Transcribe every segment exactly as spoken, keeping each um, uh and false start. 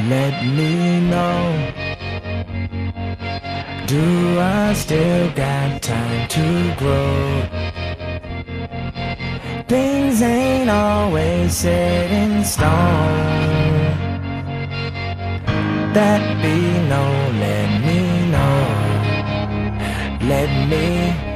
Let me know. Do I still got time to grow? Things ain't always set in stone. That be no, let me know. Let me.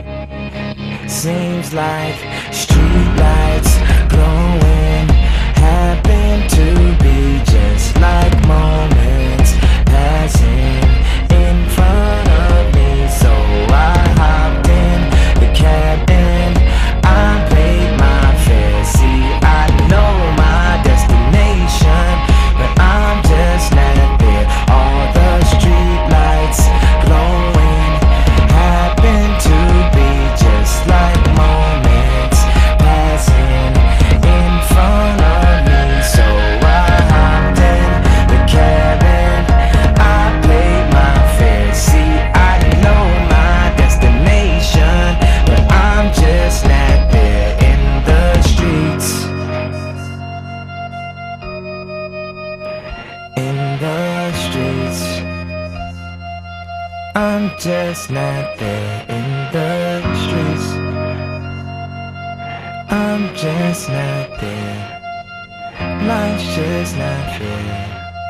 Seems like streetlights glowing happen to be just like moments passing in front of me. So I hopped in the cab and I paid my fare. See, I know my destination, but I'm just not there. All the streetlights glowing happen to be just like moments passing in front of me. So I hopped in the cab and I paid my fare. See, I know my destination, but I'm just not there in the streets. In the streets, I'm just not there in the streets. I'm just not there. Life's just not fair.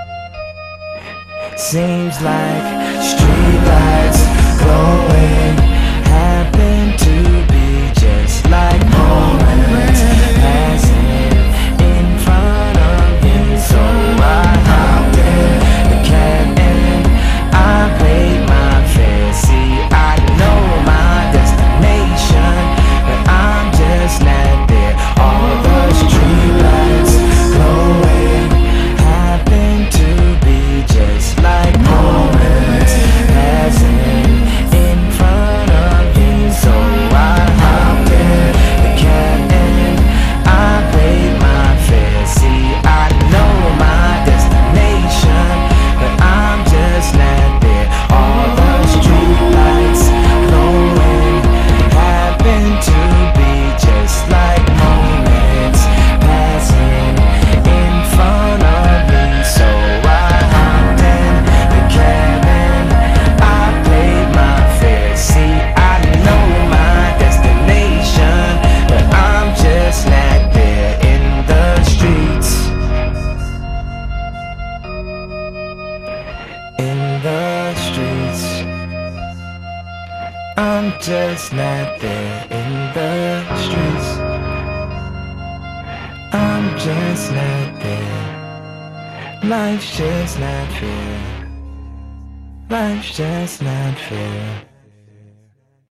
Seems like streetlights glowing happen to be just like moments passing in front of me. So I hopped in the cab and I paid my fare. See, I know my destination, but I'm just not there. All the streetlights glowing happen to be just like moments passing in front of me. So I hopped in the cab and I paid my fare. See, I know my destination, but I'm just not there. All the streetlights glowing happen to be just like moments passing in front of me. So I hopped in the cab and I paid my fare. See, I know my destination, but I'm just not there in the streets. In the streets, I'm just not there in the streets. I'm just not there. Life's just not fair. Life's just not fair.